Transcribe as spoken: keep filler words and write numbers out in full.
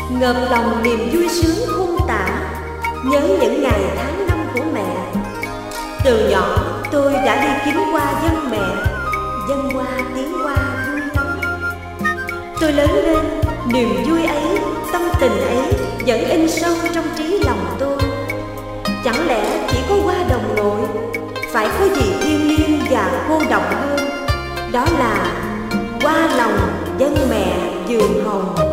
ngợp lòng niềm vui sướng khôn tả, nhớ những ngày tháng năm của mẹ. Từ nhỏ tôi đã đi kiếm hoa dân mẹ, dân hoa tiếng hoa vui lắm. Tôi lớn lên, niềm vui ấy, tâm tình ấy vẫn in sâu trong trí lòng tôi. Chẳng lẽ chỉ có hoa đồng nội, phải có gì thiêng liêng và cô đọng hơn, đó là hoa lòng dân mẹ vườn hồng.